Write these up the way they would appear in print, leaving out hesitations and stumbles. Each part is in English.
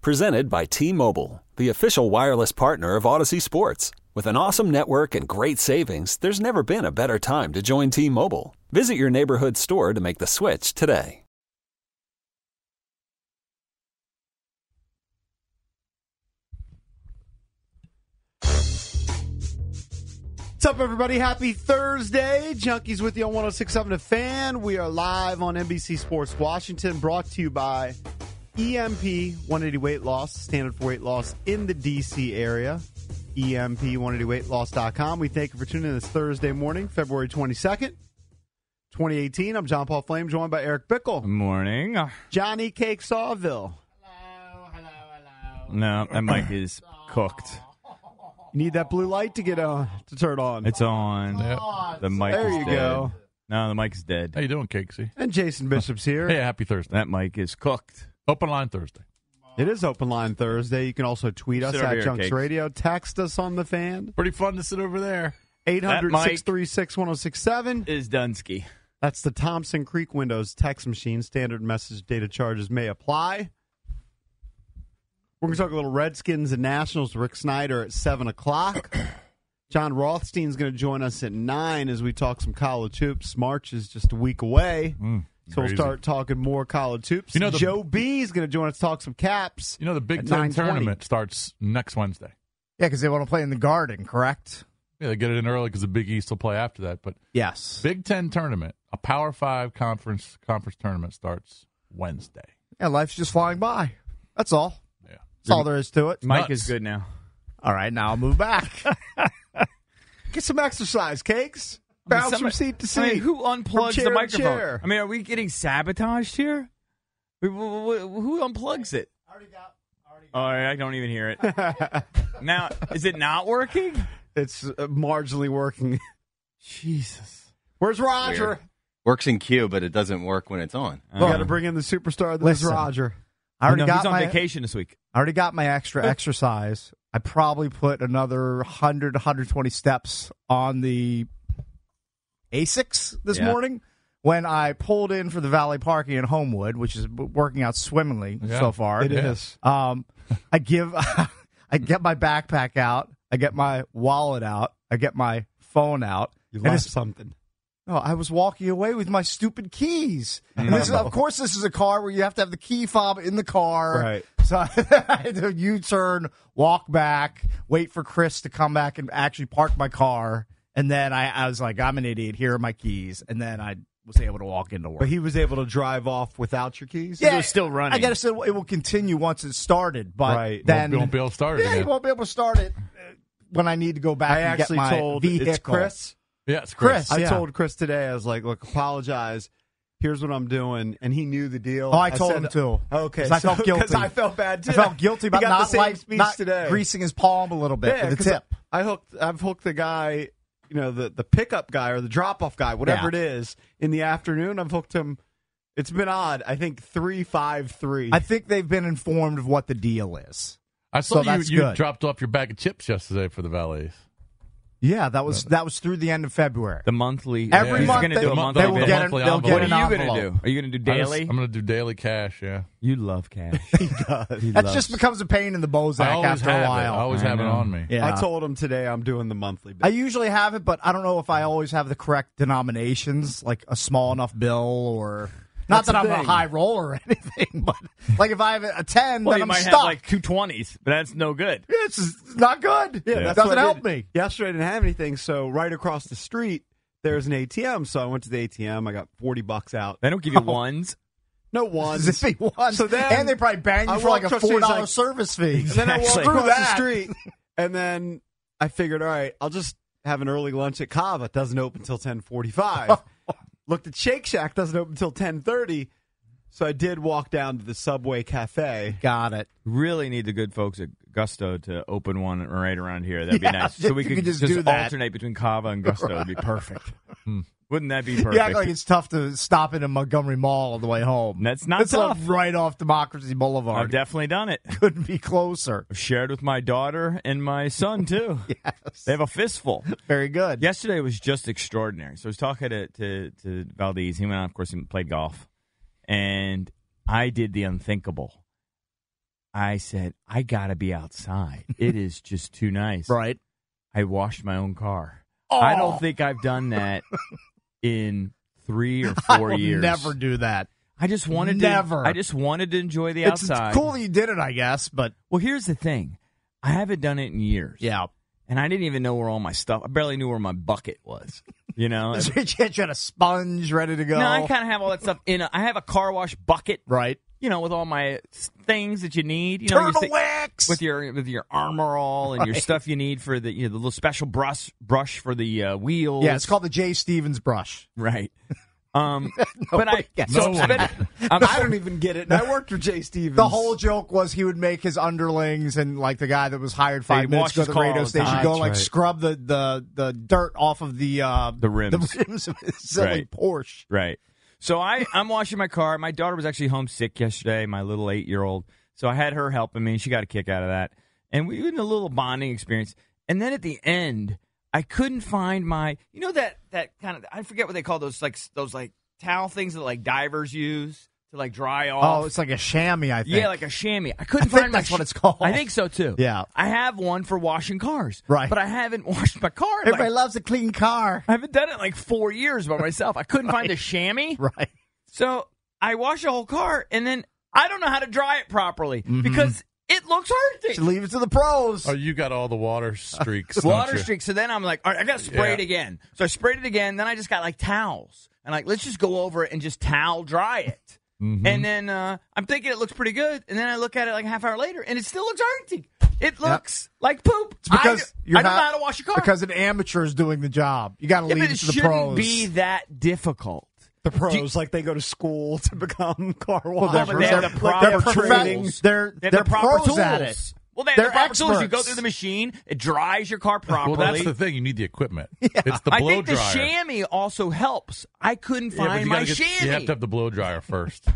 Presented by T-Mobile, the official wireless partner of Odyssey Sports. With an awesome network and great savings, there's never been a better time to join T-Mobile. Visit your neighborhood store to make the switch today. What's up, everybody? Happy Thursday. Junkies with you on 106.7 The Fan. We are live on NBC Sports Washington, brought to you by EMP 180 Weight Loss, standard for weight loss in the D.C. area. EMP180weightloss.com. We thank you for tuning in this Thursday morning, February 22nd, 2018. I'm John Paul Flame, joined by Eric Bickle. Good morning. Johnny Cake Sawville. No, that mic is cooked. You need that blue light to get to turn on. It's on. Yep. The mic There is you dead. go. No, the mic is dead. How you doing, Cakesy? And Jason Bishop's here. Hey, happy Thursday. That mic is cooked. Open line Thursday. It is Open Line Thursday. You can also tweet us Sit over at here, Junks Cakes. Radio. Text us on the Fan. Pretty fun to sit over there. 800-636-1067. Is Dunsky. That's the Thompson Creek Windows text machine. Standard message data charges may apply. We're going to talk a little Redskins and Nationals. Rick Snyder at 7 o'clock. John Rothstein's going to join us at 9 as we talk some college hoops. March is just a week away. So we'll crazy. start talking more college hoops. You know, Joe B is going to join us to talk some caps. You know, the Big at Ten 9:20. tournament starts next Wednesday. Yeah, because they want to play in the Garden, correct? Yeah, they get it in early because the Big East will play after that. But Yes. Big Ten tournament, a Power 5 conference tournament starts Wednesday. Yeah, life's just flying by. That's all. Yeah. That's all there is to it. Mike Nuts. is good now. All right, now I'll move back. Get some exercise, Cakes. Bounce from seat to seat. I mean, who unplugs chair the to microphone? chair. I mean, are we getting sabotaged here? Who unplugs it? Oh, I don't even hear it. Now, is it not working? It's marginally working. Jesus. Where's Roger? Weird. Works in queue, but it doesn't work when it's on. We got to bring in the superstar that is Listen. Roger. I already No, got he's on my vacation this week. I already got my extra exercise. I probably put another 100, 120 steps on the ASICs this Yeah. morning when I pulled in for the valet parking in Homewood, which is working out swimmingly Yeah, so far. It is. I get my backpack out. I get my wallet out. I get my phone out. You And left it's- something. No, I was walking away with my stupid keys. And this is, of course, this is a car where you have to have the key fob in the car. Right. So I had to U-turn, walk back, wait for Chris to come back and actually park my car. And then I was like, I'm an idiot. Here are my keys. And then I was able to walk into work. But he was able to drive off without your keys? It was still running. I guess it will continue once it started. But Right. then Won't be able to start it yeah, again. you won't be able to start it when I need to go back I and get actually my told vehicle. it's Chris. Yes, Chris. I Yeah. told Chris today, I was like, look, apologize. Here's what I'm doing. And he knew the deal. Oh, I told said, him too. Okay. 'Cause I felt guilty. Because I felt bad, too. I felt guilty about He got not the same like speech not today. greasing his palm a little bit Yeah, with a 'cause tip. I've hooked the guy, you know, the pickup guy or the drop-off guy, whatever Yeah. it is, in the afternoon. I've hooked him. It's been odd. I think 353. I think they've been informed of what the deal is. I saw So that's you good. dropped off your bag of chips yesterday for the valets. Yeah, that was through the end of February. The monthly. Every he's month going to do a they monthly. will bill. get an- they'll they'll get get What are an you going to envelope. do? Are you going to do daily? I'm going to do daily cash, yeah. You love cash. he does. That just becomes a pain in the I Bozak always after have a it. while. I always I have it know. on me. Yeah. I told him today I'm doing the monthly bill. I usually have it, but I don't know if I always have the correct denominations, like a small enough bill or... Not That's that the I'm a thing. high roller or anything, but like if I have a 10, Well, then you I'm might stuck. have like 220s, but that's no good. It's not good. Yeah, It that's doesn't what I help did. me. Yesterday I didn't have anything, so right across the street there's an ATM. So I went to the ATM. I got $40 out. They don't give you ones. No ones. As if he won. So then and they probably bang I you for like a walked across the street, $4 like- service fee. And then I walked Exactly. across the that. street, and then I figured, all right, I'll just have an early lunch at Cava. It doesn't open until 10:45. Looked at Shake Shack, doesn't open until 10:30. So I did walk down to the Subway Cafe. Got it. Really need the good folks at Gusto to open one right around here. That'd be Yeah, nice. So we you could could just just do that. alternate between Cava and Gusto. It'd be perfect. Wouldn't that be perfect? You act like it's tough to stop in Montgomery Mall on the way home. That's not It's tough. right off Democracy Boulevard. I've definitely done it. Couldn't be closer. I've shared with my daughter and my son, too. Yes. They have a fistful. Very good. Yesterday was just extraordinary. So I was talking to Valdez. He went out, of course, and played golf. And I did the unthinkable. I said, I got to be outside. It is just too nice. Right. I washed my own car. Oh. I don't think I've done that in 3 or 4 I will years. never do that. I just wanted Never. to. I just wanted to enjoy the It's outside. cool that you did it, I guess, but Well, here's the thing. I haven't done it in years. yeah. And I didn't even know where all my stuff. I barely knew where my bucket was. You know. You had a sponge ready to go. No, I kind of have all that stuff in. I have a car wash bucket. Right. You know, with all my things that you need. You know, Turtle your wax. with your Armor All and your Right. stuff you need for the the little special brush for the wheels. Yeah, it's called the J. Stevens brush. Right. But I gets so it. I'm spending- I don't even get it. And I worked with Jay Stevens. The whole joke was he would make his underlings and like the guy that was hired 5 He'd minutes wash ago his at the car radio all the station time. go That's like right. scrub the dirt off of the rims. the rims of his silly Right. Porsche. Right. So I'm washing my car. My daughter was actually homesick yesterday, my little 8-year-old. So I had her helping me, and she got a kick out of that. And we had a little bonding experience. And then at the end, I couldn't find my, that kind of, I forget what they call those towel things that like divers use to like dry off. Oh, it's like a chamois, I think. Yeah, like a chamois. I couldn't I think find my that's what it's called. I think so too. Yeah. I have one for washing cars. Right. But I haven't washed my car. in, Everybody like, loves a clean car. I haven't done it in like 4 years by myself. I couldn't find the chamois. Right. So I wash the whole car, and then I don't know how to dry it properly because it looks Should dirty. leave it to the pros. Oh, you got all the water streaks. don't Water you? streaks. So then I'm like, all right, I got to spray it Yeah. again. So I sprayed it again. Then I just got like towels. And like, let's just go over it and just towel dry it. Mm-hmm. And then I'm thinking it looks pretty good. And then I look at it like a half hour later, and it still looks dirty. It looks like poop. It's because I don't know how to wash a car. Because an amateur is doing the job. You got to yeah, leave but it it to the shouldn't pros. be that difficult. The pros, like they go to school to become car Well, wash. but they have the proper tools. They're They have the proper pros tools. at it. Well, they have They're the proper tools. You go experts. through the machine. It dries your car properly. Well, that's the thing. You need the equipment. It's the I blow think the dryer. chamois also helps. I couldn't Yeah, but find you my gotta chamois. You have to have the blow dryer first.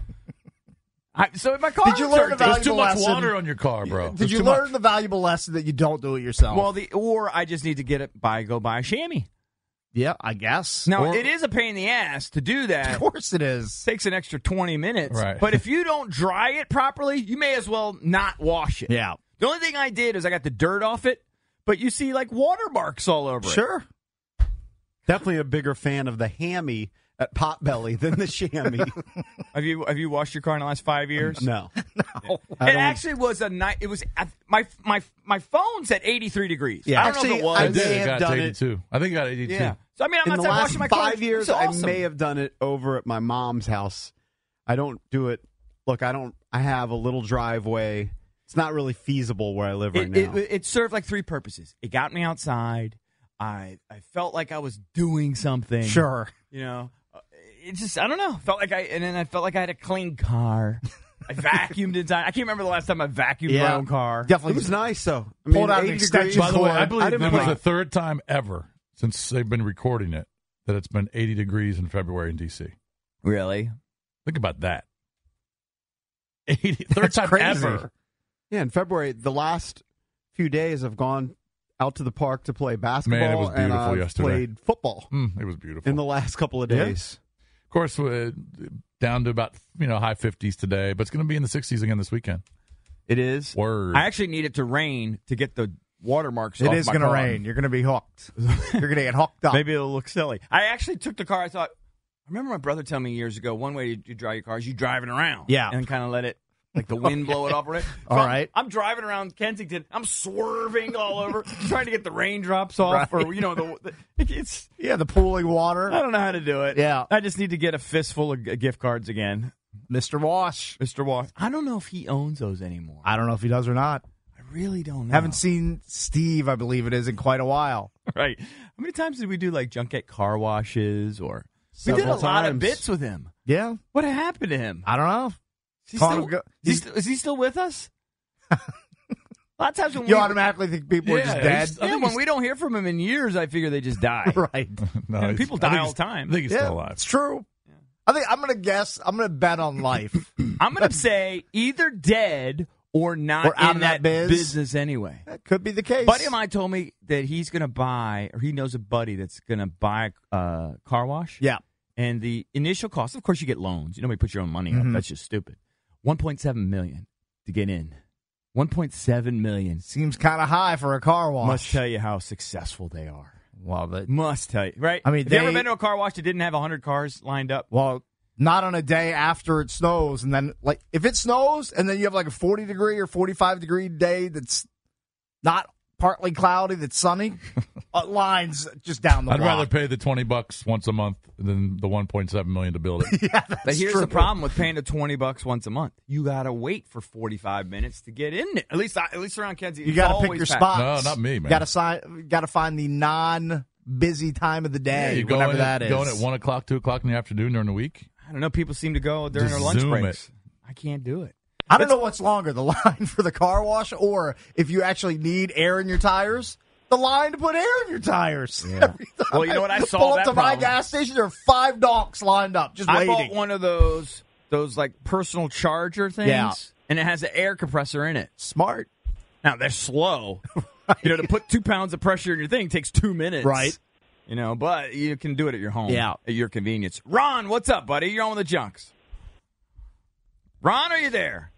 So my car. Did you learn dirty. about- There's too much lesson. water on your car, bro. Did There's you too learn much. the valuable lesson that you don't do it yourself? Well, or I just need to get it go buy a chamois. yeah, I guess. Now Or- it is a pain in the ass to do that. Of course it is. Takes an extra 20 minutes. Right. But if you don't dry it properly, you may as well not wash it. Yeah. The only thing I did is I got the dirt off it, but you see like water marks all over it. Sure. Definitely a bigger fan of the hammy at Potbelly than the chamois. Have you washed your car in the last 5 years? No. It actually was a night. It was my phone said 83 degrees. Yeah. I don't know if Actually, it was. I I did. may It have got done to it. 82. I think it got 82. Yeah. So I mean, I'm In not the done last washing my car. 5 years, It's I awesome. may have done it over at my mom's house. I don't do it. Look, I have a little driveway. It's not really feasible where I live right now. It served like 3 purposes. It got me outside. I felt like I was doing something. Sure. You know, it just I don't know. Felt like I felt like I had a clean car. I vacuumed inside. I can't remember the last time I vacuumed my own car. It Definitely. was nice, though. I Pulled out an 80 extension degrees. By the way, I cord. believe didn't that was put- the third time ever since they've been recording it that it's been 80 degrees in February in D.C. Really? Think about that. 80, third time crazy. ever. Yeah, in February, the last few days, I've gone out to the park to play basketball. Man, it was and beautiful I've yesterday. played football It was beautiful. in the last couple of Yeah. days. Of course, down to about high 50s today, but it's going to be in the 60s again this weekend. It is. Word. I actually need it to rain to get the watermarks It off is my going to car. rain. You're going to be hooked. You're going to get hooked up. Maybe it'll look silly. I actually took the car. I thought. I remember my brother telling me years ago. One way you dry your car is you drive it around. Yeah. and kind of let it. Like the wind blow it off. Right? All right. I'm driving around Kensington. I'm swerving all over, trying to get the raindrops off, Right. or it's. Yeah, the pooling water. I don't know how to do it. Yeah. I just need to get a fistful of gift cards again. Mr. Wash. Mr. Wash. I don't know if he owns those anymore. I don't know if he does or not. I really don't know. Haven't seen Steve, I believe it is, in quite a while. Right. How many times did we do like junket car washes or we Several did a lot of times. bits with him. Yeah. What happened to him? I don't know. Is he Caught still, him go- is he still with us? A lot of times when You we automatically think people are just Yeah, dead. he's- I yeah, think when he's- we don't hear from him in years, I figure they just die. Right. No, And he's- people I think die he's- all the time. I think he's Yeah, still alive. it's true. I think I'm going to guess. I'm going to bet on life. I'm going to say either dead or not Or out in of that biz. business anyway. That could be the case. Buddy of mine told me that he's going to buy, or he knows a buddy that's going to buy a car wash. Yeah. And the initial cost, of course, you get loans. You nobody put your own money up. That's just stupid. $1.7 million to get in. 1.7 million. Seems kind of high for a car wash. Must tell you how successful they are. Well, but Must tell you, right? I mean, have you ever been to a car wash that didn't have 100 cars lined up? well, not on a day after it snows, and then like if it snows and then you have like a 40-degree or 45-degree day that's not partly cloudy, that's sunny, lines just down the I'd block. rather pay the $20 once a month than the $1.7 million to build it. Yeah, that's But here's true. the problem with paying the $20 once a month. You gotta wait for 45 minutes to get in there. At least around Kansas, You got to pick your spots. No, not me, man. Got to find the non-busy time of the Yeah, day, you whenever that is. Going at 1 o'clock, 2 o'clock in the afternoon during the week. I don't know. People seem to go during Just their lunch zoom breaks. I can't do it. I don't know what's longer, the line for the car wash, or if you actually need air in your tires, the line to put air in your tires. Every time Well, you know what? I pull solved up that to my problem. gas station. There are 5 donks lined up, just I waiting. bought one of those like personal charger things, Yeah. and it has an air compressor in it. Smart, Now they're slow. You know, to put 2 pounds of pressure in your thing takes 2 minutes. right? You know, but you can do it at your home. Yeah. At your convenience. Ron, what's up, buddy? You're on with the Junks. Ron, are you there?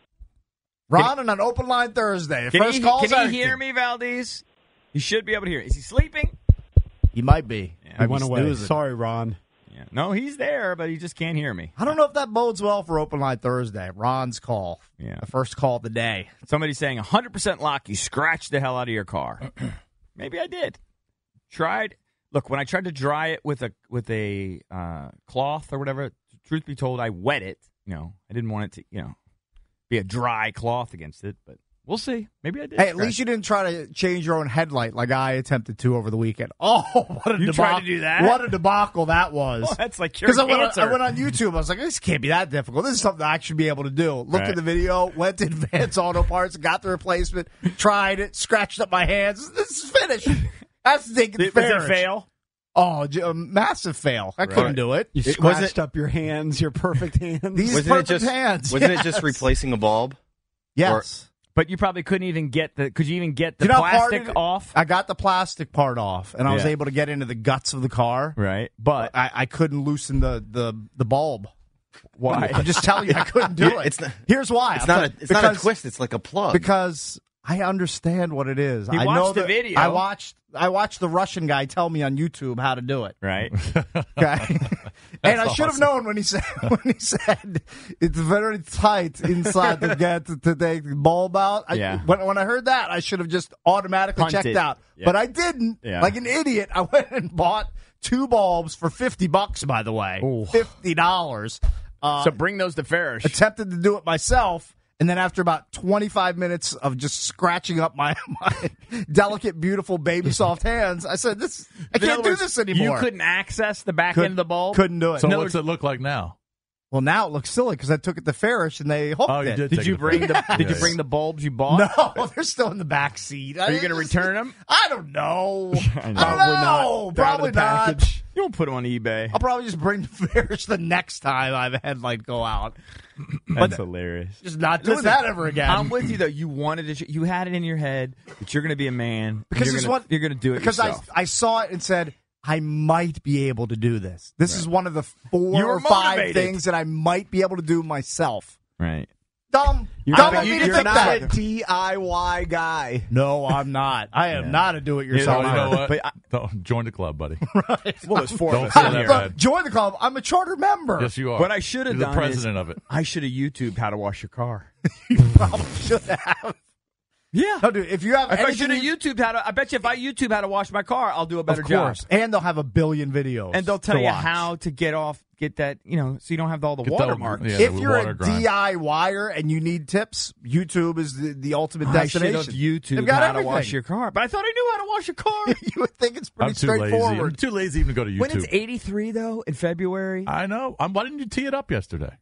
Ron on an open line Thursday. First Can calls. he hear me, Valdez? He should be able to hear. Is he sleeping? He might be. I went away. Snoozing. Sorry, Ron. Yeah. No, he's there, but he just can't hear me. I don't know if that bodes well for open line Thursday. Ron's call. Yeah. The first call of the day. Somebody's saying 100% lock. You scratched the hell out of your car. Maybe I did. Tried. Look, when I tried to dry it with a cloth or whatever, truth be told, I wet it. You know, I didn't want it to, be a dry cloth against it, but we'll see. Maybe I did. Hey, at least you didn't try to change your own headlight like I attempted to over the weekend. Oh, what a You debacle. tried to do that? What a debacle that was. Oh, that's like Because curing I cancer. went on YouTube. I was like, this can't be that difficult. This is something I should be able to do. Looked Right. at the video, went to Advanced Auto Parts, got the replacement, tried it, scratched up my hands. This is finished. That's taking Was it fail? Oh, a massive fail. I couldn't do it. You scratched up your hands, your perfect hands. These Wasn't perfect it just hands. Wasn't it Yes. just replacing a bulb? Yes. But you probably couldn't even get could you even get the You know how hard plastic it- off? I got the plastic part off, and I was Yeah. able to get into the guts of the car. Right. But I couldn't loosen the bulb. why? I'm just telling you, I couldn't do it. It's not- Here's why. It's not a twist. It's like a plug. Because I understand what it is. He I watched know the that- video. I watched the Russian guy tell me on YouTube how to do it. Right. Okay, and I should have known when he said it's very tight inside to get to take the bulb out. Yeah. When I heard that, I should have just automatically Punted. checked out, Yeah. but I didn't. Yeah. Like an idiot, I went and bought 2 bulbs for $50. By the way, Ooh. $50. So bring those to Farish. Attempted to do it myself, and then after about 25 minutes of just scratching up my delicate, beautiful, baby soft hands, I said, I In can't other do words, this anymore. You couldn't access the back end of the bulb? Couldn't do it. So In other what's it look like now? Well, now it looks silly because I took it to Farish and they hooked Oh, you it. did. Did take you it to bring Farish. the Did you Yeah, bring the bulbs you bought? No, they're still in the back seat. Are you going to return them? I don't know. I don't Probably know. not. They're out of Probably the not. package. You won't put them on eBay. I'll probably just bring the Farish the next time I have a headlight go out. That's hilarious. Just not doing Listen, that ever again. I'm with you though. You wanted to. You had it in your head that you're going to be a man. Because you're it's gonna, what- you're going to do it because yourself. I saw it and said, I might be able to do this. This is one of the 4 You were or 5 motivated. things that I might be able to do myself. Right. Dumb. You're Dumb not, of me to you're think not that. a DIY guy. No, I'm not. I am not a do-it-yourself. So you know what? But I- Don't join the club, buddy. Well, there's 4 Don't of us say in that, here. Brad. Join the club. I'm a charter member. Yes, you are. What I should have You're done the president is of it. I should have YouTubed how to wash your car. Probably should have. Yeah. No, dude, if you have If I anything, should have YouTubed how to, I bet you if I YouTube how to wash my car, I'll do a better of job. course, and they'll have a billion videos, And they'll tell to you watch. how to get that, so you don't have all the Get watermarks. yeah, If the you're water a grind. DIYer and you need tips, YouTube is the ultimate I should have destination. YouTubed They've got how everything. to wash your car, but I thought I knew how to wash a car. You would think it's pretty I'm too lazy. I'm straightforward. too lazy even to go to YouTube. When it's 83 though in February, I know. Why didn't you tee it up yesterday?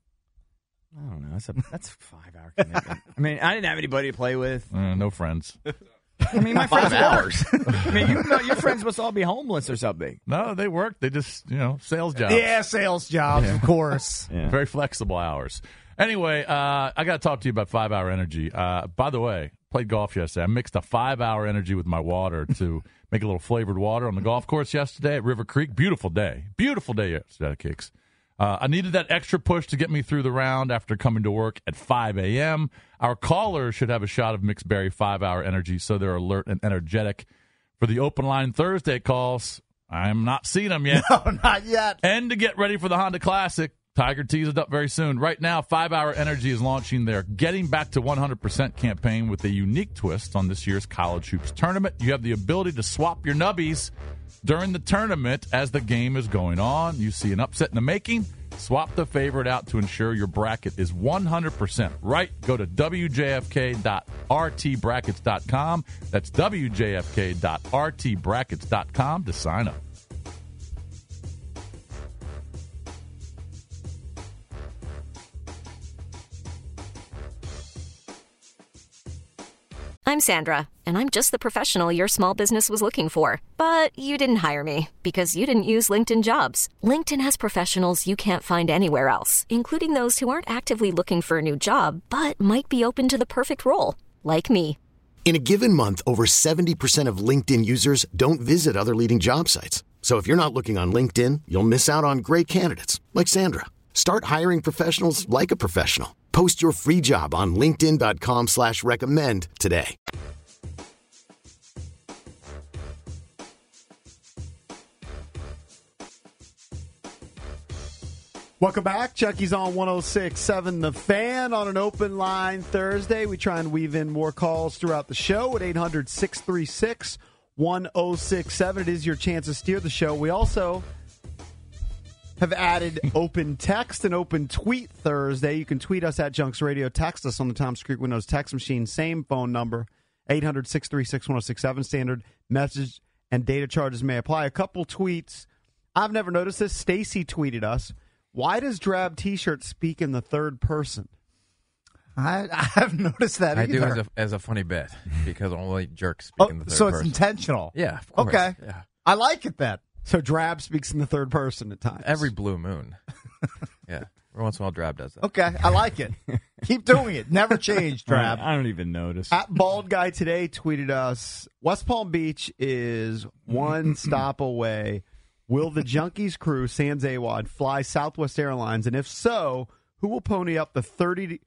I don't know. That's a 5-hour commitment. I mean, I didn't have anybody to play with. No friends. I mean, my friends 5 hours. I mean, your friends must all be homeless or something. No, they work. They just, sales jobs. Yeah, sales jobs, of course. Yeah. Very flexible hours. Anyway, I got to talk to you about 5-Hour Energy. By the way, played golf yesterday. I mixed a 5-Hour Energy with my water to make a little flavored water on the golf course yesterday at River Creek. Beautiful day. Beautiful day yesterday, Kicks. I needed that extra push to get me through the round after coming to work at 5 a.m. Our callers should have a shot of Mixed Berry 5-hour energy so they're alert and energetic for the open line Thursday calls. I'm not seeing them yet. No, not yet. And to get ready for the Honda Classic, Tiger tees it up very soon. Right now, 5-Hour Energy is launching their Getting Back to 100% campaign with a unique twist on this year's College Hoops tournament. You have the ability to swap your nubbies during the tournament as the game is going on. You see an upset in the making, swap the favorite out to ensure your bracket is 100% right. Go to wjfk.rtbrackets.com. That's wjfk.rtbrackets.com to sign up. I'm Sandra, and I'm just the professional your small business was looking for. But you didn't hire me because you didn't use LinkedIn Jobs. LinkedIn has professionals you can't find anywhere else, including those who aren't actively looking for a new job, but might be open to the perfect role, like me. In a given month, over 70% of LinkedIn users don't visit other leading job sites. So if you're not looking on LinkedIn, you'll miss out on great candidates like Sandra. Start hiring professionals like a professional. Post your free job on linkedin.com/recommend today. Welcome back. Chucky's on 106.7 The Fan on an open line Thursday. We try and weave in more calls throughout the show at 800-636-1067. It is your chance to steer the show. We also have added open text and open tweet Thursday. You can tweet us at Junks Radio. Text us on the Thompson Creek Windows text machine. Same phone number, 800-636-1067. Standard message and data charges may apply. A couple tweets. I've never noticed this. Stacy tweeted us. Why does Drab T-shirt speak in the third person? I haven't noticed that either. I do as a funny bit because only jerks speak in the third so person. It's intentional. Yeah, of course. Okay. Yeah. I like it then. So Drab speaks in the third person at times. Every blue moon. Yeah. Every once in a while, Drab does that. Okay, I like it. Keep doing it. Never change, Drab. I don't even notice. At Bald Guy Today tweeted us, West Palm Beach is one stop away. Will the Junkies crew, sans AWOD, fly Southwest Airlines? And if so, who will pony up the $30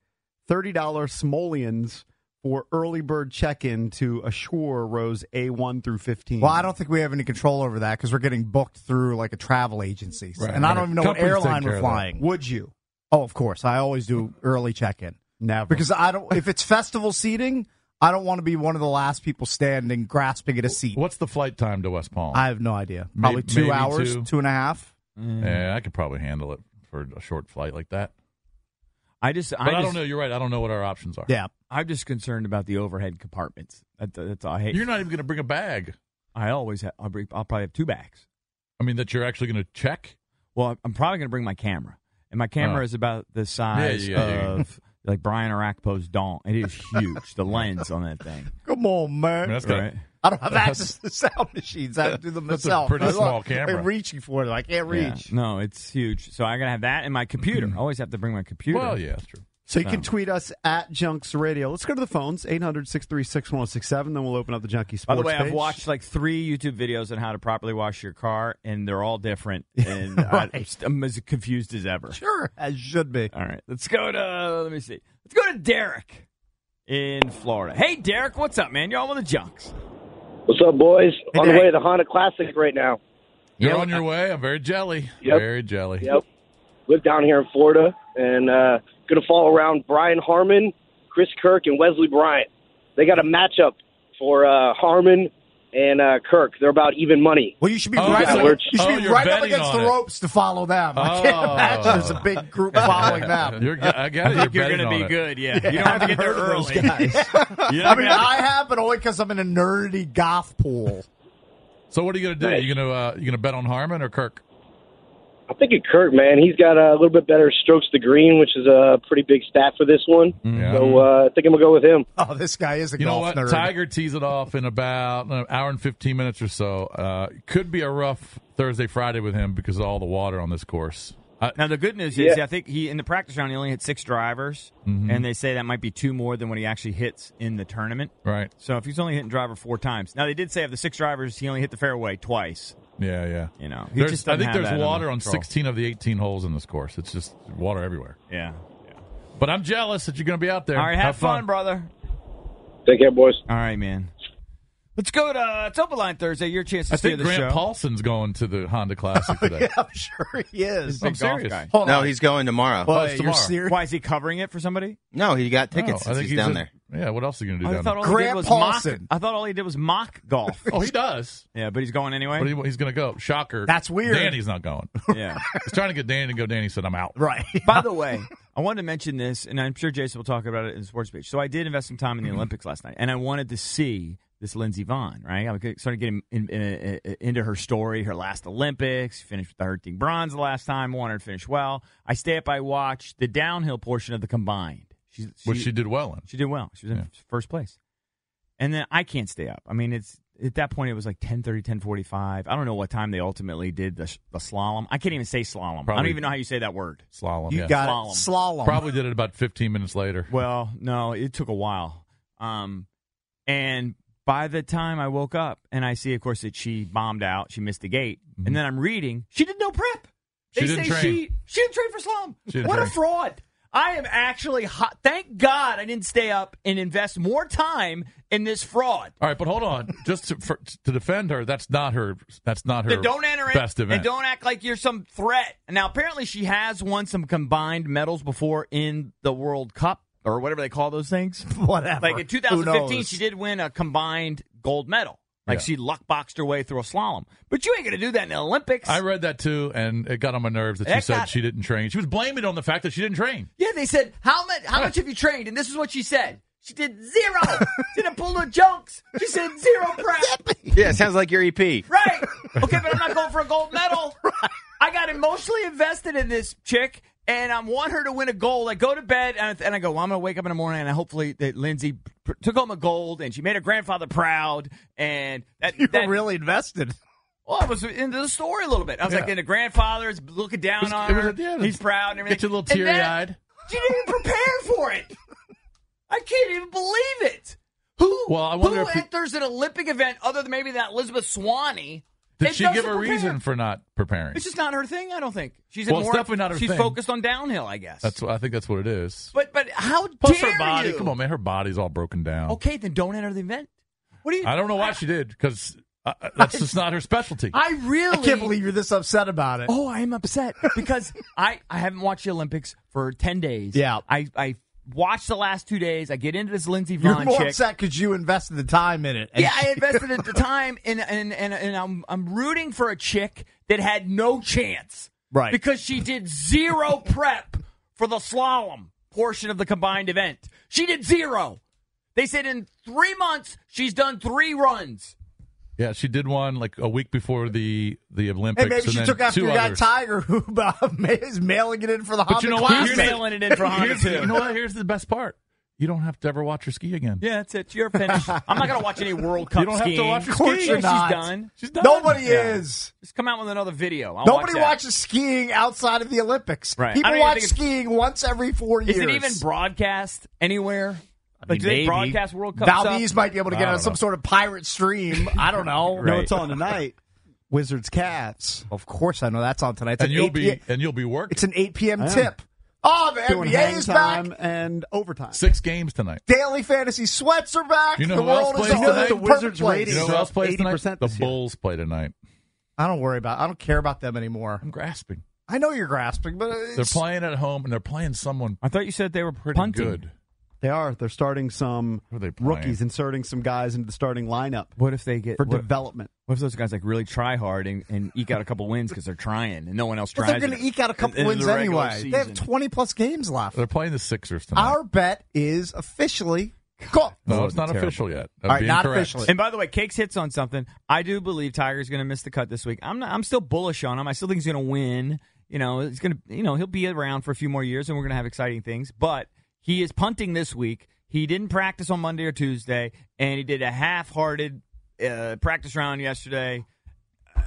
simoleons for early bird check-in to assure rows A1 through 15? Well, I don't think we have any control over that because we're getting booked through like a travel agency. Right. And I don't even know Companies what airline take care we're of that. flying. Would you? Oh, of course. I always do early check-in. Never. Because I don't. If it's festival seating, I don't want to be one of the last people standing grasping at a seat. What's the flight time to West Palm? I have no idea. Probably Maybe 2 hours, two. 2.5. Yeah, I could probably handle it for a short flight like that. I don't know. You're right. I don't know what our options are. Yeah. I'm just concerned about the overhead compartments. That's all I hate. You're not even going to bring a bag. I always have. I'll probably have 2 bags. I mean, that you're actually going to check? Well, I'm probably going to bring my camera, and my camera is about the size of like Brian Arakpo's Dawn. It is huge. The lens on that thing. Come on, man. I mean, that's Right? I don't have access to sound machines. I have to do them That's myself. a pretty small camera. I'm reaching for it. I can't Yeah. reach. No, it's huge. So I got to have that and my computer. I always have to bring my computer. Well, yeah, that's true. So you can tweet us at Junks Radio. Let's go to the phones, 800-636-1067. Then we'll open up the Junkie Sports By the way, page. I've watched like 3 YouTube videos on how to properly wash your car, and they're all different. And I'm as confused as ever. Sure, as should be. All right, let's go to, let me see. Let's go to Derek in Florida. Hey, Derek, what's up, man? You're on with the Junks. What's up, boys? Hey, on the Derek. way to the Honda Classic right now. You're on your way. I'm very jelly. Yep. Very jelly. Yep. Live down here in Florida, and going to follow around Brian Harmon, Chris Kirk, and Wesley Bryant. They got a matchup for Harmon and Kirk. They're about even money. Well, you should be Oh, right, yeah, up, we're- you should be you're right up betting against on the it. ropes to follow them. I can't Oh. imagine there's a big group following them. I got it. I think you're betting going to be on it. good, yeah. You don't have to get there early. guys. I mean, I have, but only because I'm in a nerdy goth pool. So what are you going to do? Nice. You going to bet on Harmon or Kirk? I'm thinking Kirk, man. He's got a little bit better strokes to green, which is a pretty big stat for this one. Yeah. So I think I'm going to go with him. Oh, this guy is a You know golf what? nerd. Tiger tees it off in about an hour and 15 minutes or so. Could be a rough Thursday, Friday with him because of all the water on this course. Now, the good news is I think in the practice round, he only hit 6 drivers, and they say that might be 2 more than what he actually hits in the tournament. Right. So if he's only hitting driver 4 times. Now, they did say of the 6 drivers, he only hit the fairway twice. Yeah. You know, I think there's water on 16 of the 18 holes in this course. It's just water everywhere. Yeah. But I'm jealous that you're going to be out there. All right, have fun, brother. Take care, boys. All right, man. Let's go to it's Open Line Thursday. Your chance to steer the Grant show. Paulson's going to the Honda Classic today. Yeah, I'm sure he is. I'm serious. Guy. No, he's going tomorrow. Well, it's you're tomorrow. serious? Why is he covering it for somebody? No, he got tickets I think since he's down there. Yeah, what else are you going to do I down thought there? all he did Grant was Paulson. mock. I thought all he did was mock golf. Oh, he does. Yeah, but he's going anyway. But he's going to go. Shocker. That's weird. Danny's not going. Yeah. He's trying to get Danny to go. Danny said, I'm out. Right. By the way, I wanted to mention this, and I'm sure Jason will talk about it in the sports page. So I did invest some time in the Olympics last night, and I wanted to see this Lindsey Vonn, right? I started getting into her story, her last Olympics, finished with the 13 bronze the last time, wanted to finish well. I stay up, I watch the downhill portion of the combined. Which she did well in. She did well. She was in first place. And then I can't stay up. I mean, it's at that point it was like 10:30, 10:45. I don't know what time they ultimately did the slalom. I can't even say slalom. I don't even know how you say that word. Slalom. You got it. Slalom. Probably did it about 15 minutes later. Well, no, it took a while. And by the time I woke up and I see, of course, that she bombed out, she missed the gate, and then I'm reading, she did no prep. She didn't train. She didn't train for slalom. What a fraud. I am actually hot. Thank God I didn't stay up and invest more time in this fraud. All right, but hold on. Just to defend her, that's not her Then don't enter it best event. and don't act like you're some threat. Now, apparently, she has won some combined medals before in the World Cup or whatever they call those things. Whatever. Like in 2015, she did win a combined gold medal. Like she luck boxed her way through a slalom. But you ain't going to do that in the Olympics. I read that too, and it got on my nerves that she said she didn't train. She was blaming it on the fact that she didn't train. Yeah, they said, how much have you trained? And this is what she said. She did 0. She didn't pull no junks. She said 0 prep. Yeah, it sounds like your EP. Right. Okay, but I'm not going for a gold medal. Right. I got emotionally invested in this chick, and I want her to win a gold. I go to bed, and I go, well, I'm going to wake up in the morning, and hopefully that Lindsay took home a gold, and she made her grandfather proud. And that were really invested. Well, I was into the story a little bit. I was like, the grandfather's looking down on her. He's proud and everything. Get you a little teary-eyed. She didn't even prepare for it. I can't even believe it. Who enters an Olympic event other than maybe that Elizabeth Swanee? Did she give a reason for not preparing? It's just not her thing, I don't think. It's definitely not her thing. She's focused on downhill, I guess. I think that's what it is. But how Plus dare her body. you? Come on, man. Her body's all broken down. Okay, then don't enter the event. What do you? I don't know why she did, because that's just not her specialty. I can't believe you're this upset about it. Oh, I am upset because I haven't watched the Olympics for 10 days. Yeah. I watched the last 2 days. I get into this Lindsey Vonn You're more chick. upset because you invested the time in it. Yeah, I invested the time, and I'm rooting for a chick that had no chance. Right. Because she did 0 prep for the slalom portion of the combined event. She did 0. They said in 3 months, she's done 3 runs. Yeah, she did one like a week before the Olympics. And maybe she took after your guy Tiger, who is mailing it in for the Honda. But you know what? He's mailing it in for Honda, too. You know what? Here's the best part. You don't have to ever watch her ski again. Yeah, that's it. You're finished. I'm not going to watch any World Cup skiing. You don't have to watch her Of course ski. you're She's not. done. She's done. Nobody is. Just come out with another video. I'll Nobody watch that. watches skiing outside of the Olympics. Right. I People don't even watch think it's- skiing once every 4 years. Is it even broadcast anywhere? mean, Do they maybe. broadcast World Cup Valdez stuff? might be able to get on some sort of pirate stream. I don't know. No, it's on tonight. Wizards Cavs. Of course, I know that's on tonight. It's And you'll be working. It's an 8 p.m. I am. tip. Oh, the Doing NBA hang is back. time and overtime. 6 games tonight. Daily fantasy sweats are back. You know the who else world plays is tonight? the The Wizards place. rating You know who else plays tonight? 80% The this year. Bulls play tonight. I don't care about them anymore. I'm grasping. I know you're grasping, but They're playing at home, and they're playing someone I thought you said they were pretty punting. good. They are. They're starting some Who are they playing? rookies, inserting some guys into the starting lineup What if they get for development. What if those guys like really try hard and eke out a couple wins because they're trying and no one else But tries? they're going to eke out a couple in wins the regular anyway. They have season. 20-plus games left. They're playing the Sixers tonight. Our bet is officially called. No, it's not terrible. official yet. All right, Being not correct. officially. And by the way, Cakes hits on something. I do believe Tiger's going to miss the cut this week. I'm still bullish on him. I still think he's going to win. You know, he's going to. You know, he'll be around for a few more years, and we're going to have exciting things. But he is punting this week. He didn't practice on Monday or Tuesday, and he did a half-hearted practice round yesterday.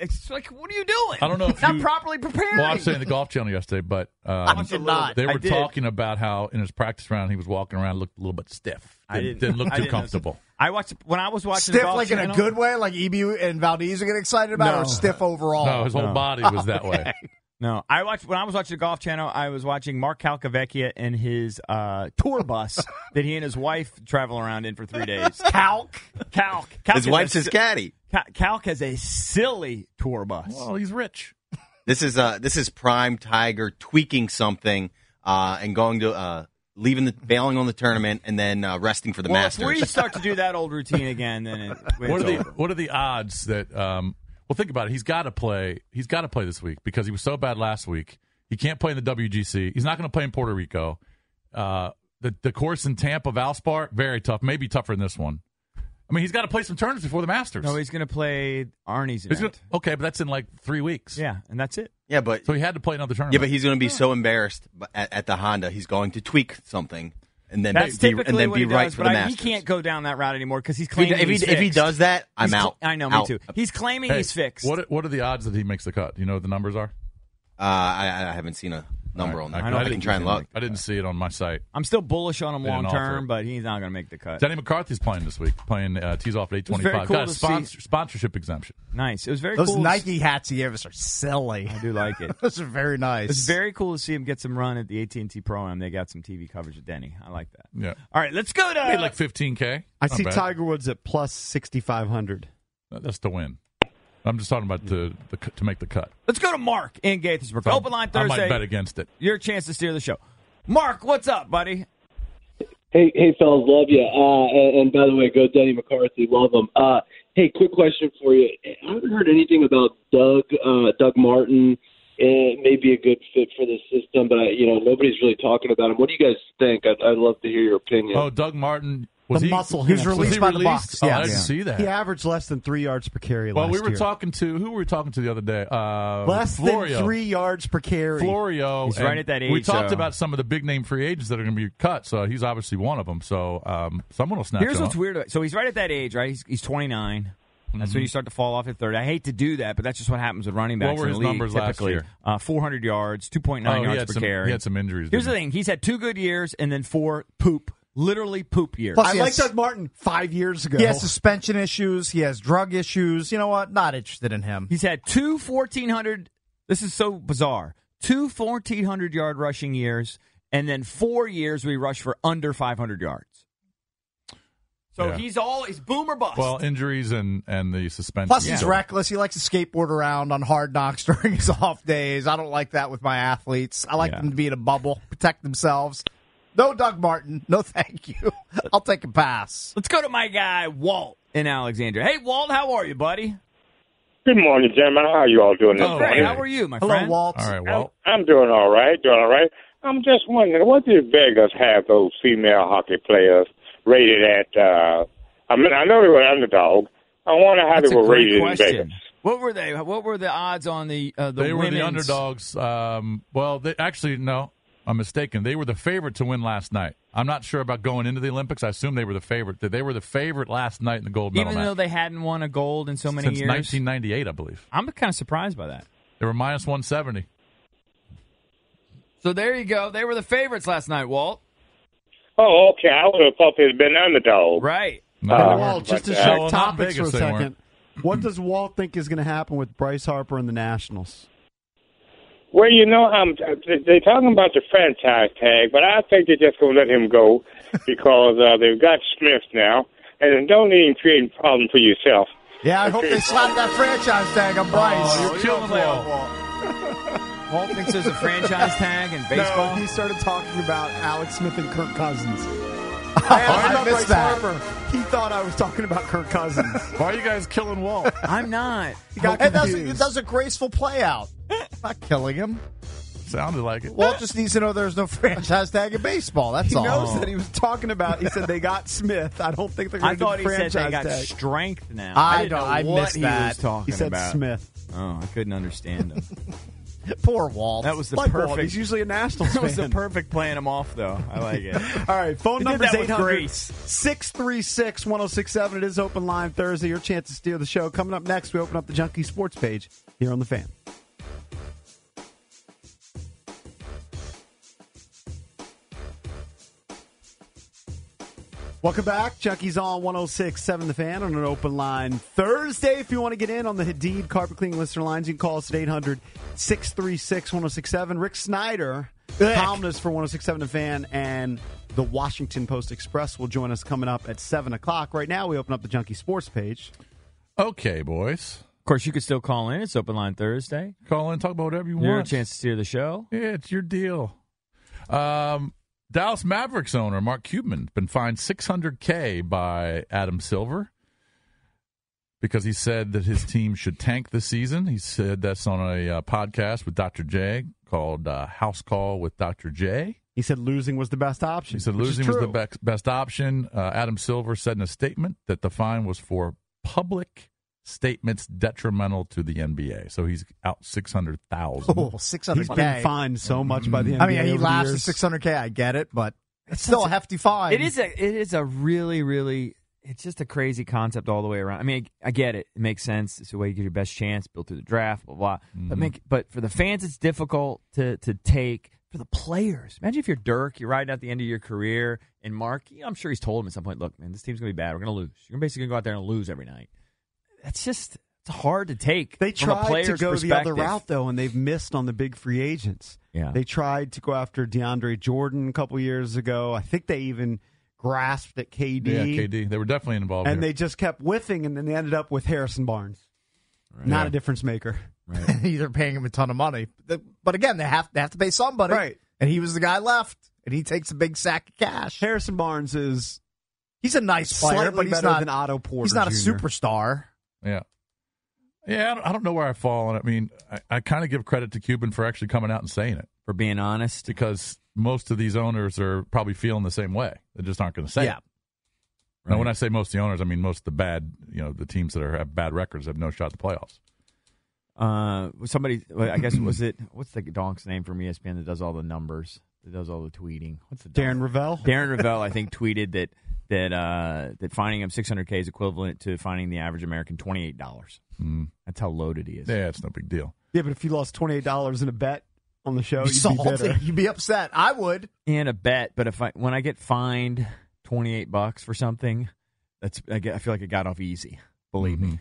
It's like, what are you doing? I don't know if not you- properly preparing. Well, I was saying the Golf Channel yesterday, but I did not. they I were did. talking about how in his practice round he was walking around, looked a little bit stiff. Didn't look I too didn't comfortable. I watched when I was watching the Stiff Golf like in a Channel- good way, like EBU and Valdez are getting excited about, No. or stiff overall? No, his whole body was that way. No, when I was watching the Golf Channel, I was watching Mark Calcavecchia in his tour bus that he and his wife travel around in for 3 days. Calc. Calc His wife's his caddy. Calc has a silly tour bus. Well, he's rich. This is prime Tiger tweaking something and going to bailing on the tournament and then resting for the Well, Masters. if we start to do that old routine again, then What are the odds that? Well, think about it. He's got to play. He's got to play this week because he was so bad last week. He can't play in the WGC. He's not going to play in Puerto Rico. The course in Tampa, Valspar, very tough. Maybe tougher than this one. I mean, he's got to play some tournaments before the Masters. No, he's going to play Arnie's event. Okay, but that's in like 3 weeks. Yeah, and that's it. Yeah, but So he had to play another tournament. yeah, but he's going to be so embarrassed at the Honda. He's going to tweak something and then That's be typically what be he right does, for but the he Masters. can't go down that route anymore because he's claiming If he's he fixed. does that, I'm He's out. I know, me Out. too. He's claiming Hey, he's fixed. What are the odds that he makes the cut? Do you know what the numbers are? I haven't seen a number All on right. that. don't I think can he's try and gonna look. I didn't see it on my site. I'm still bullish on him They didn't long offer term, it. but he's not going to make the cut. Denny McCarthy's playing this week. Playing tees off at was very $8.25. cool Got a to see. sponsorship exemption. Nice. It was very Those cool. Nike hats he gave us are silly. I do like it. Those are very nice. It's very cool to see him get some run at the AT&T Pro-Am. They got some TV coverage of Denny. I like that. Yeah, All right, let's go to made like $15K. I Not see bad. Tiger Woods at plus 6,500. That's to win. I'm just talking about to make the cut. let's go to Mark in Gaithersburg. Open line I Thursday. might bet against it. Your chance to steer the show. Mark, what's up, buddy? Hey, fellas, love you. And by the way, go Denny McCarthy, love him. Hey, quick question for you. I haven't heard anything about Doug Martin. It may be a good fit for the system, but nobody's really talking about him. What do you guys think? I'd love to hear your opinion. Oh, Doug Martin. Was The he muscle He was hamster. released by the released? Bucks. Oh, Yes. I didn't see that. He averaged less than 3 yards per carry Well, last we were year. talking to who were we talking to the other day? Less Florio. than 3 yards per carry. Florio. He's and right at that We age, talked so- about some of the big name free agents that are going to be cut, so he's obviously one of them. So someone will snatch Here's him what's up. weird. So he's right at that age, right? He's 29. That's when you start to fall off at 30. I hate to do that, but that's just what happens with running backs What were in his the league, numbers last typically. year? 400 yards, 2.9 Oh, he yards had per some- carry. he had some injuries, Here's the didn't he? thing. He's had 2 good years and then 4 literally poop years. Plus, I he like has- Doug Martin 5 years ago. He has suspension issues. He has drug issues. You know what? Not interested in him. He's had 2 1,400. This is so bizarre. 2 1,400-yard rushing years, and then 4 years we rushed for under 500 yards. So Yeah. he's boom or bust. Well, injuries and the suspension. Plus, he's reckless. He likes to skateboard around on Hard Knocks during his off days. I don't like that with my athletes. I like them to be in a bubble, protect themselves. No Doug Martin. No, thank you. I'll take a pass. Let's go to my guy, Walt, in Alexandria. Hey, Walt, how are you, buddy? Good morning, gentlemen. How are you all doing this Oh, great. morning? How are you, my Hello, friend? Walt. All right, Walt. I'm doing all right. I'm just wondering, what did Vegas have those female hockey players rated at? I know they were underdog. I wonder how That's they a were great rated in question. Vegas. What were they? What were the odds on the They were the women's- underdogs. Well, they actually, no, I'm mistaken. They were the favorite to win last night. I'm not sure about going into the Olympics. I assume they were the favorite. They were the favorite last night in the gold medal Even though match. they hadn't won a gold in so many Since years? 1998, I believe. I'm kind of surprised by that. They were minus 170. So there you go. They were the favorites last night, Walt. Oh, okay. I would have thought they'd been underdog. Right. No, Hey, they Walt, weren't. just to but, shift no, not in topics Vegas, for a they second. weren't. What does Walt think is going to happen with Bryce Harper and the Nationals? Well, they're talking about the franchise tag, but I think they're just going to let him go because they've got Smith now, and don't even create a problem for yourself. Yeah, I hope they slap that franchise tag on Bryce. Oh, you're killing Walt. Walt thinks there's a franchise tag in baseball. No, he started talking about Alex Smith and Kirk Cousins. I missed that. He thought I was talking about Kirk Cousins. Why are you guys killing Walt? I'm not. He got It does confused. a graceful play out. Not killing him. Sounded like it. Walt just needs to know there's no franchise tag in baseball. That's He all. knows that he was talking about. He said they got Smith. I don't think they're I going to thought do he franchise said they got tag. strength now. I didn't don't- know I what missed he that. was talking He said about. Smith. Oh, I couldn't understand him. Poor Walt. That was the Like Walt, perfect. he's usually a Nationals That was the fan. perfect playing him off, though. I like it. All right, phone He did number is that with 800 grace. 636-1067. It is Open Line Thursday. Your chance to steer the show. Coming up next, we open up the Junkie Sports page here on The Fan. Welcome back. Junkies on 106.7 The Fan on an Open Line Thursday. If you want to get in on the Hadid Carpet Cleaning listener lines, you can call us at 800-636-1067. Rick Snyder, columnist for 106.7 The Fan and the Washington Post Express, will join us coming up at 7 o'clock. Right now, we open up the Junkie Sports page. Okay, boys. Of course, you could still call in. It's Open Line Thursday. Call in, talk about whatever you Your want. chance to steer the show. Yeah, it's your deal. Dallas Mavericks owner Mark Cuban been fined $600K by Adam Silver because he said that his team should tank this season. He said that's on a podcast with Dr. J called House Call with Dr. J. He said losing was the best option. He said losing was the best option. Adam Silver said in a statement that the fine was for public statements detrimental to the NBA. So he's out $600,000. Oh, $600K. He's been fined so much by the NBA. I mean, he over laughs the at years. $600K. I get it, but it's still a hefty fine. It is a really, really, it's just a crazy concept all the way around. I mean, I get it. It makes sense. It's the way you get your best chance, built through the draft, blah, blah. But for the fans, it's difficult to take. For the players, imagine if you're Dirk, you're riding out the end of your career, and Mark, I'm sure he's told him at some point, look, man, this team's going to be bad. We're going to lose. You're basically going to go out there and lose every night. That's just, it's hard to take. They from a tried player's to go the other perspective. route, though, and they've missed on the big free agents. Yeah. They tried to go after DeAndre Jordan a couple years ago. I think they even grasped at KD. Yeah, KD. They were definitely involved And here. they just kept whiffing, and then they ended up with Harrison Barnes. Not a difference maker. They're paying him a ton of money. But again, they have to pay somebody. Right. And he was the guy left, and he takes a big sack of cash. Harrison Barnes is He's a nice player, slightly but he's better not than Otto Porter He's not Jr. a superstar. Yeah. Yeah, I don't know where I fall on it. I mean, I kind of give credit to Cuban for actually coming out and saying it. For being honest. Because most of these owners are probably feeling the same way. They just aren't going to say it. Now, when I say most of the owners, I mean most of the bad, the teams that have bad records have no shot at the playoffs. Somebody, I guess, what's the donk's name from ESPN that does all the numbers, that does all the tweeting? What's the Darren Ravel? Darren Ravel, I think, tweeted that fining him $600K is equivalent to fining the average American $28. That's how loaded he is. Yeah, it's no big deal. Yeah, but if you lost $28 in a bet on the show, you'd be Salty. bitter. You'd be upset. I would. And a bet, but when I get fined $28 for something, I feel like it got off easy. Believe me.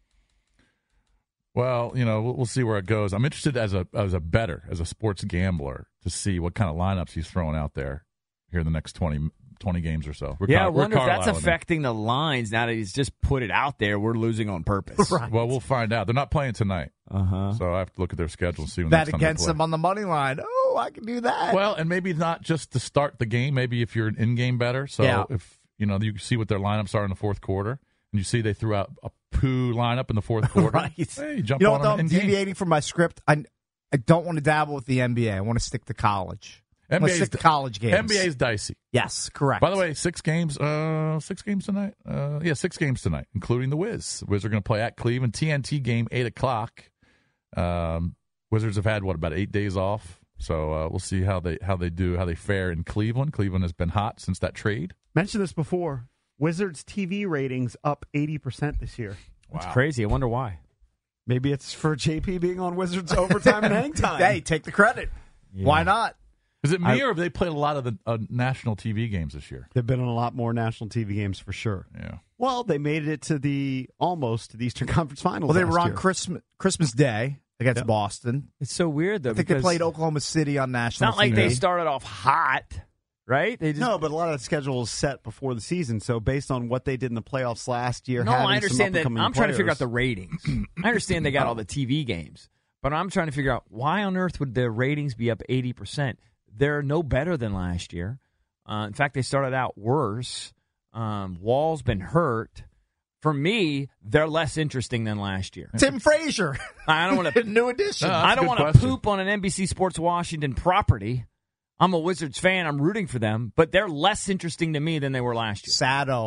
Well, we'll see where it goes. I'm interested as a bettor, as a sports gambler, to see what kind of lineups he's throwing out there here in the next 20 games or so. I wonder if that's affecting the lines now that he's just put it out there. We're losing on purpose. Right. Well, we'll find out. They're not playing tonight, so I have to look at their schedule and see when Bet next time they against play. him on the money line. Oh, I can do that. Well, and maybe not just to start the game. Maybe if you're an in-game bettor. So if you see what their lineups are in the fourth quarter, and you see they threw out a poo lineup in the fourth quarter. Right. Hey, jump You know on what, though? them I'm in-game. deviating from my script. I don't want to dabble with the NBA. I want to stick to college. I want to stick to college games. NBA's dicey. Yes, correct. By the way, 6 games tonight. 6 games tonight, including the Wiz. The Wiz are going to play at Cleveland. TNT game 8 o'clock. Wizards have had about 8 days off, so we'll see how they fare in Cleveland. Cleveland has been hot since that trade. Mentioned this before. Wizards TV ratings up 80% this year. That's crazy. I wonder why. Maybe it's for JP being on Wizards overtime and hang time. Hey, take the credit. Yeah. Why not? Is it me or have they played a lot of the national TV games this year? They've been on a lot more national TV games for sure. Yeah. Well, they made it to almost to the Eastern Conference Finals. Well, they were last on year. Christmas Day against Boston. It's so weird, though. I think they because played Oklahoma City on It's national not like TV. they started off hot, right? They just, No, but a lot of the schedule is set before the season. So based on what they did in the playoffs last year, No, having I understand some that. up-and-coming I'm trying to figure out players- the ratings. I understand they got all the TV games, but I'm trying to figure out why on earth would the ratings be up 80%? They're no better than last year. In fact, they started out worse. Wall's been hurt. For me, they're less interesting than last year. Tim Frazier. I don't want to. New addition. I don't want to poop on an NBC Sports Washington property. I'm a Wizards fan. I'm rooting for them, but they're less interesting to me than they were last year. Sado.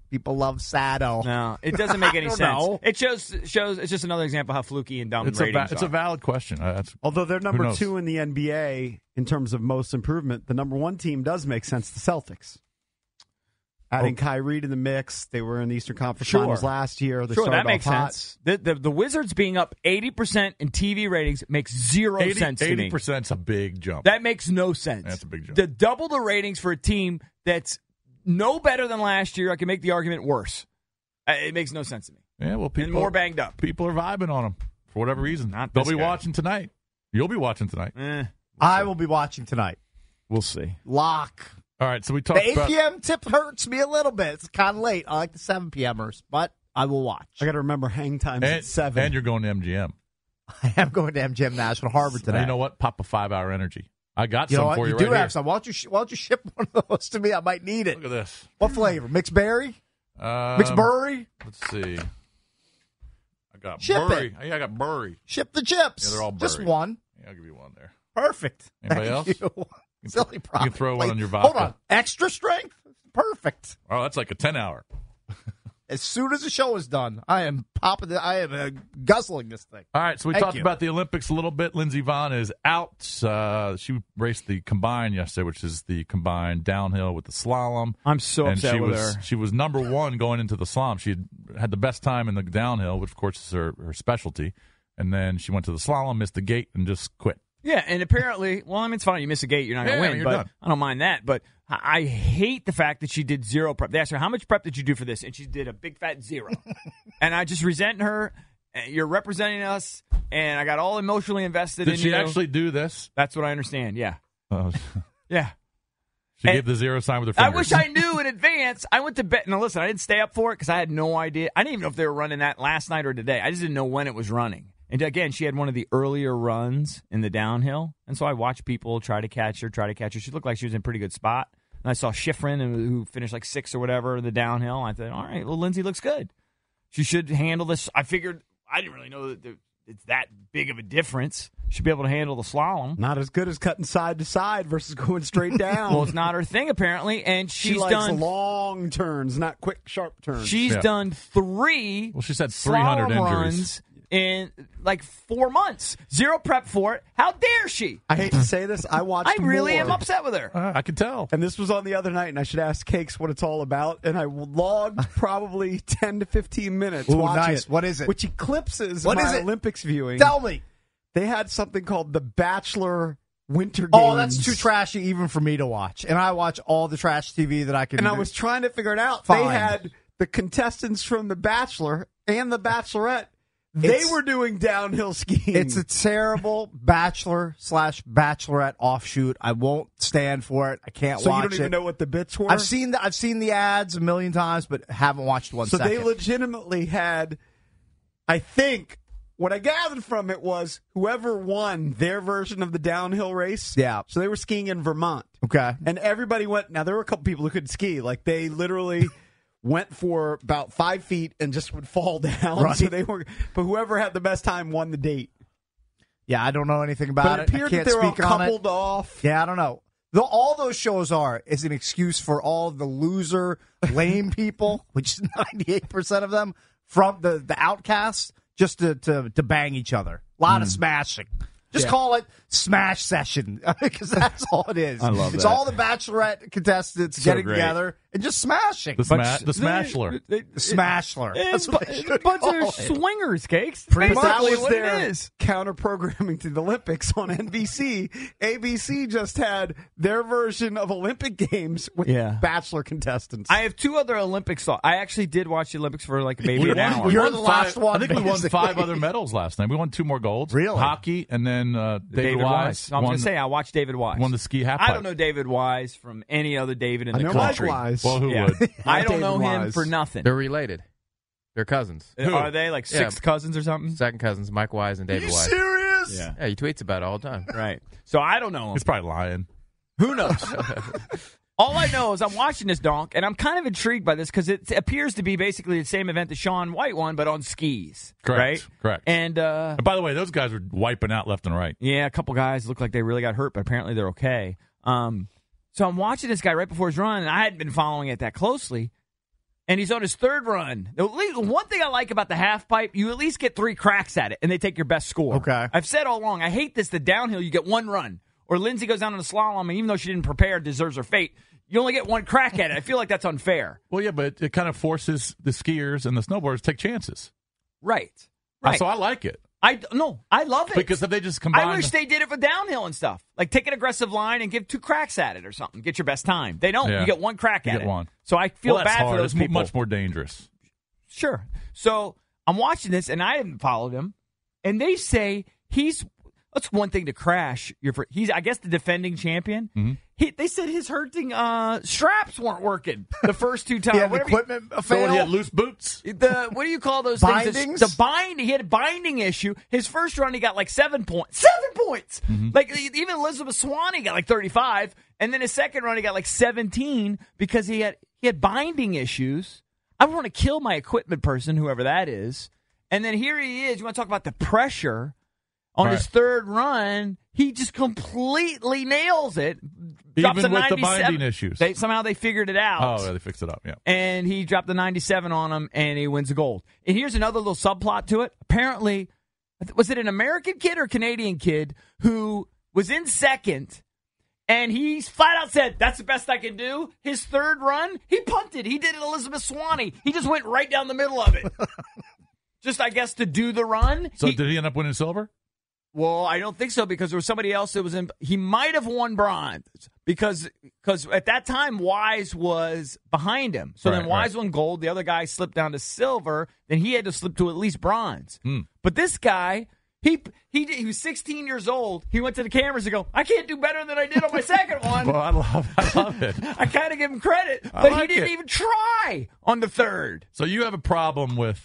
People love Sado. No, it doesn't make any I don't sense. know. It shows. It's just another example how fluky and dumb ratings It's are. a valid question. Although they're who number knows? 2 in the NBA in terms of most improvement, the number 1 team does make sense. The Celtics. Adding Kyrie to the mix, they were in the Eastern Conference Finals last year. They Sure, started that makes off hot. sense. The Wizards being up 80% in TV ratings makes zero sense to me. 80% is a big jump. That makes no sense. That's a big jump. To double the ratings for a team that's no better than last year, I can make the argument worse. It makes no sense to me. Yeah, well, people And more banged up. People are vibing on them for whatever reason. Not They'll this be guy. watching tonight. You'll be watching tonight. I will be watching tonight. We'll see. Lock. All right, so we The talked 8 about. p.m. tip hurts me a little bit. It's kind of late. I like the 7 p.m.ers, but I will watch. I got to remember hang times And, at 7. and you're going to MGM. I am going to MGM National Harbor today. You know what? Pop a 5-hour energy. I got You know some what? for you You right do here. have some. Why don't you ship one of those to me? I might need it. Look at this. What flavor? Mixed berry? Mixed berry? Let's see. I got Ship Burry. it. Yeah, I got Burry. Ship the chips. Yeah, they're all Just Burry. one. Yeah, I'll give you one there. Perfect. Anybody Thank else? you. Silly problem. You can throw one on your Hold vodka. on. Extra strength? Perfect. Oh, that's like a 10-hour. As soon as the show is done, I am guzzling this thing. All right, so we Thank talked you. about the Olympics a little bit. Lindsey Vonn is out. She raced the combine yesterday, which is the combined downhill with the slalom. I'm so and upset she with was her. she was number 1 going into the slalom. She had the best time in the downhill, which of course is her specialty. And then she went to the slalom, missed the gate, and just quit. Yeah, and apparently, well, I mean, it's fine. You miss a gate, you're not going to Yeah, win. you're But done. I don't mind that. But I hate the fact that she did zero prep. They asked her, how much prep did you do for this? And she did a big fat 0. And I just resent her. You're representing us, and I got all emotionally invested in Did she you. actually do this? That's what I understand, yeah. Oh, Yeah. she And gave the 0 sign with her I fingers. wish I knew in advance. I went to bed. Now, listen, I didn't stay up for it because I had no idea. I didn't even know if they were running that last night or today. I just didn't know when it was running. And again, she had one of the earlier runs in the downhill. And so I watched people try to catch her. She looked like she was in a pretty good spot. And I saw Schifrin, who finished like 6th or whatever in the downhill. I thought, all right, well, Lindsay looks good. She should handle this. I figured, I didn't really know that it's that big of a difference. She'd be able to handle the slalom. Not as good as cutting side to side versus going straight down. Well, it's not her thing, apparently. And she she's likes done long turns, not quick, sharp turns. She's done 3 Well, she said 300 slalom injuries. runs in like 4 months. 0 prep for it. How dare she? I hate to say this. I watched I really more. am upset with her. I can tell. And this was on the other night, and I should ask Cakes what it's all about. And I logged probably 10 to 15 minutes Ooh, watching nice. it. What is it? Which eclipses What my is it? Olympics viewing. Tell me. They had something called the Bachelor Winter Games. Oh, that's too trashy even for me to watch. And I watch all the trash TV that I can And I was trying to figure it out. Fine. They had the contestants from The Bachelor and The Bachelorette. They were doing downhill skiing. It's a terrible Bachelor/Bachelorette offshoot. I won't stand for it. I can't so watch you don't even it. know what the bits were? I've seen the ads a million times, but haven't watched one So second. they legitimately had, I think, what I gathered from it was whoever won their version of the downhill race. Yeah. So they were skiing in Vermont. Okay. And everybody went. Now, there were a couple people who couldn't ski. Like, they literally went for about 5 feet and just would fall down. Right. So they were, but whoever had the best time won the date. Yeah, I don't know anything about But it. it appeared I can't that they were all speak on it. coupled off. Yeah, I don't know. All those shows is an excuse for all the loser, lame people, which is 98% of them, from the outcasts, just to bang each other. A lot of smashing. Just call it Smash Session, because that's all it is. I love it's that. all the Bachelorette contestants So getting great. together and just smashing. The Smashler. The Smashler. That's what they It's a should bunch call of it. swingers, Cakes. But that Basically was what their it is. counter-programming to the Olympics on NBC. ABC just had their version of Olympic Games with Yeah. Bachelor contestants. I have 2 other Olympics thoughts. I actually did watch the Olympics for like maybe an hour. You're the last one, I think we won basically. 5 other medals last night. We won 2 more golds. Really? Hockey, and then David Wise. I was going to say, I watched David Wise. won the ski half I pipe. don't know David Wise from any other David in I the know country. Mike Wise. Well, who Yeah. would? I don't David know him Wise. for nothing. They're related. They're cousins. Are they like Yeah. 6th cousins or something? Second cousins, Mike Wise and David Wise. Serious? Yeah. Yeah, he tweets about it all the time. Right. So I don't know him. He's probably lying. Who knows? All I know is I'm watching this donk, and I'm kind of intrigued by this because it appears to be basically the same event that Shaun White won, but on skis. Correct. Right? Correct. And, And by the way, those guys were wiping out left and right. yeah, a couple guys look like they really got hurt, but apparently they're okay. So I'm watching this guy right before his run, and I hadn't been following it that closely. and he's on his third run. The one thing I like about the half pipe, you at least get 3 cracks at it, and they take your best score. Okay. I've said all along, I hate this, the downhill, you get 1 run. Or Lindsay goes down on the slalom, and even though she didn't prepare, deserves her fate. You only get 1 crack at it. I feel like that's unfair. Well, yeah, but it kind of forces the skiers and the snowboarders to take chances. Right. So I like it. I love it. Because if they just combine... I wish they did it for downhill and stuff. Like, take an aggressive line and give 2 cracks at it or something. Get your best time. They don't. Yeah. You get 1 crack at it. You get 1. So I feel that's bad hard. for those It's people. much more dangerous. Sure. So I'm watching this, and I haven't followed him. And they say that's one thing to crash. He's, I guess, the defending champion. Mm-hmm. They said his hurting straps weren't working the first 2 times. He had equipment fail. So he had loose boots? What do you call those Bindings? things? The binding. He had a binding issue. His first run, he got like 7 points. 7 points! Mm-hmm. Like, even Elizabeth Swanee got like 35. And then his second run, he got like 17 because he had binding issues. I want to kill my equipment person, whoever that is. And then here he is. You want to talk about the pressure on his third run? He just completely nails it. Drops Even a with the 97. binding issues. Somehow they figured it out. Oh, yeah, they fixed it up, yeah. And he dropped the 97 on him, and he wins the gold. And here's another little subplot to it. Apparently, was it an American kid or Canadian kid who was in second, and he flat out said, that's the best I can do? His third run, he punted. He did it Elizabeth Swanee. He just went right down the middle of it. Just, I guess, to do the run. So did he end up winning silver? Well, I don't think so because there was somebody else that was in. He might have won bronze because at that time Wise was behind him. So then Wise won gold. The other guy slipped down to silver. Then he had to slip to at least bronze. But this guy, he was 16 years old. He went to the cameras and go, I can't do better than I did on my second one. Well, I love it. I kind of give him credit, but he didn't even try on the third. So you have a problem with.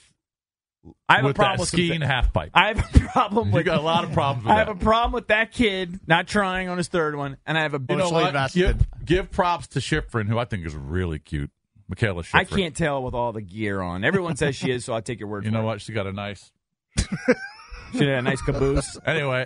I have with a problem that with skiing half pipe. I have a problem with. You got a lot of problems with I that. have a problem with that kid not trying on his third one, and I have a. You know what? Give props to Schifrin, who I think is really cute. Michaela Schifrin. I can't tell with all the gear on. Everyone says she is, so I take your word for it. You know what? She got a nice. She had a nice caboose. Anyway,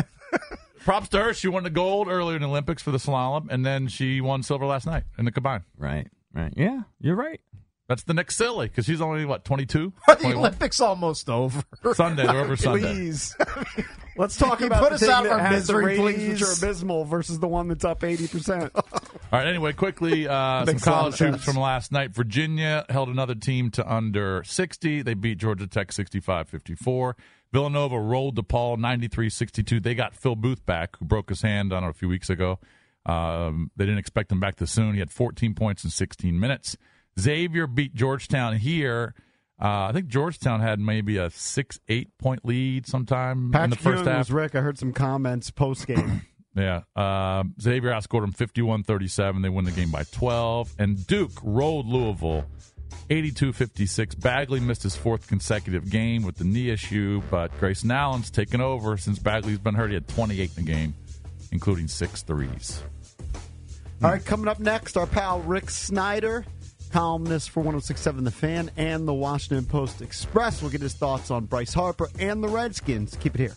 props to her. She won the gold earlier in the Olympics for the slalom, and then she won silver last night in the combined. Right. Yeah, you're right. That's the next silly because she's only, 22? The Olympics almost over. Sunday. They're over Sunday. Please. Let's talk about put the us thing out that of our has the misery, ratings which please. are abysmal versus the one that's up 80%. All right, anyway, quickly, some Makes a lot college of hoops sense. from last night. Virginia held another team to under 60. They beat Georgia Tech 65-54. Villanova rolled DePaul 93-62. They got Phil Booth back, who broke his hand, a few weeks ago. They didn't expect him back this soon. He had 14 points in 16 minutes. Xavier beat Georgetown here. I think Georgetown had maybe a 6-8 point lead sometime in the Patrick first Ewing half. was Rick. I heard some comments post game. Yeah. Xavier outscored them 51-37. They win the game by 12. And Duke rolled Louisville 82-56. Bagley missed his 4th consecutive game with the knee issue, but Grayson Allen's taken over since Bagley's been hurt. He had 28 in the game, including 6 threes. All right, coming up next, our pal Rick Snyder, columnist for 106.7 The Fan and the Washington Post Express. We'll get his thoughts on Bryce Harper and the Redskins. Keep it here.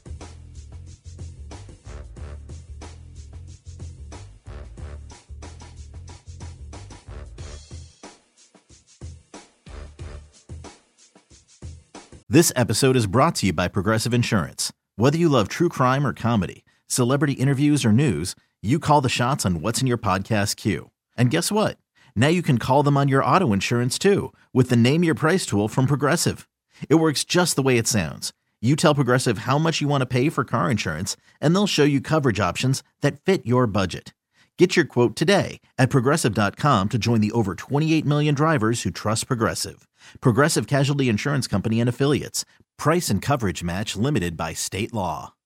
This episode is brought to you by Progressive Insurance. Whether you love true crime or comedy, celebrity interviews or news, you call the shots on what's in your podcast queue. And guess what? Now you can call them on your auto insurance too with the Name Your Price tool from Progressive. It works just the way it sounds. You tell Progressive how much you want to pay for car insurance, and they'll show you coverage options that fit your budget. Get your quote today at Progressive.com to join the over 28 million drivers who trust Progressive. Progressive Casualty Insurance Company and Affiliates. Price and coverage match limited by state law.